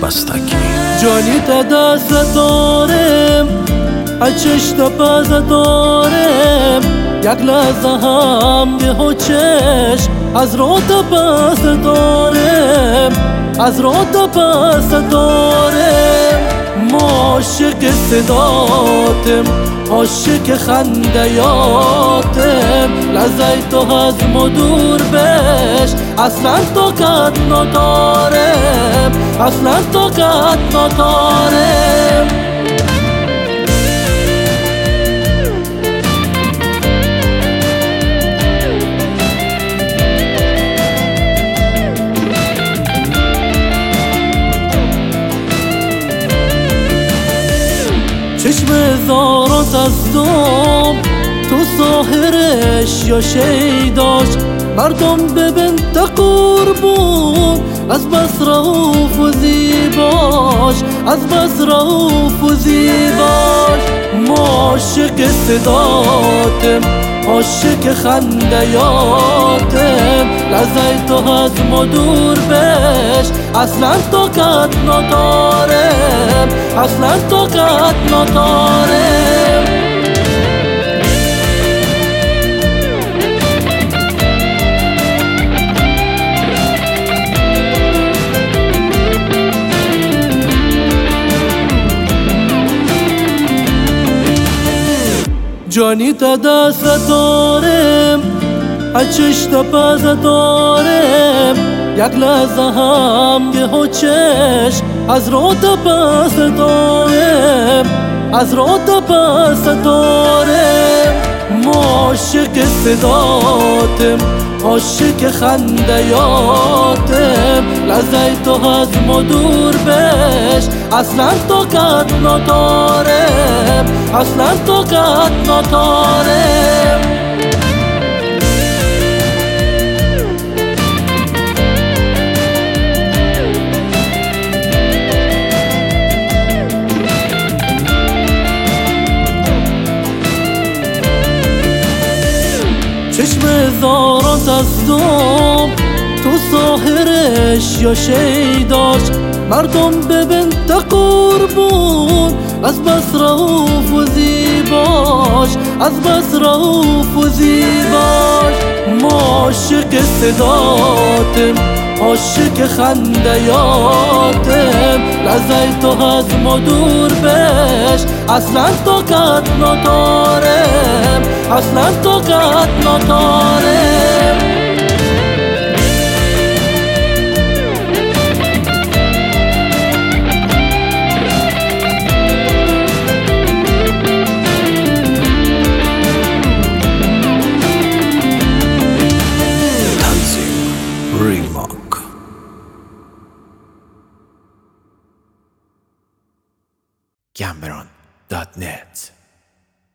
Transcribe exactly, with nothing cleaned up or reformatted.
بستگی. جانی تا دست دارم، اچش تا پس دارم، یک لحظه هم به هوچش از رو تا پس دارم، از رو تا پس دارم. عاشق صداتم، عاشق خندیاتم، لحظه تو از مدور بش اصلا طاقت ندارم، اصلا طاقت ندارم. چشم زارات از دوم تو ساحرش یا شیداش، مردم ببین تا قربون از بس رؤوف و زیباش، از بس رؤوف و زیباش. عاشق صداتم، عاشق خندیاتم، لحظه تو از مدور بش اصلا طاقت ندارم، اصلا طاقت ندارم. جانی تا دست دارم، اچش تا پس دارم، یک لحظه هم به هوچش از رو تا پس دارم، از رو تا پس دارم. عاشق صداتم، عاشق خندیاتم، لحظه تو از مدور بش اصلا طاقت ندارم، اصلا طاقت ندارم. چشم زارات از دوم تو ساحرش یا شیداش، مردم ببین تا قربون از بس رؤوف و زیباش، از بس رؤوف و زیباش. عاشق صداتم، عاشق خندیاتم، لحظه تو از مدور بش اصلا طاقت ندارم، اصلا طاقت ندارم. Remok Cameron dot net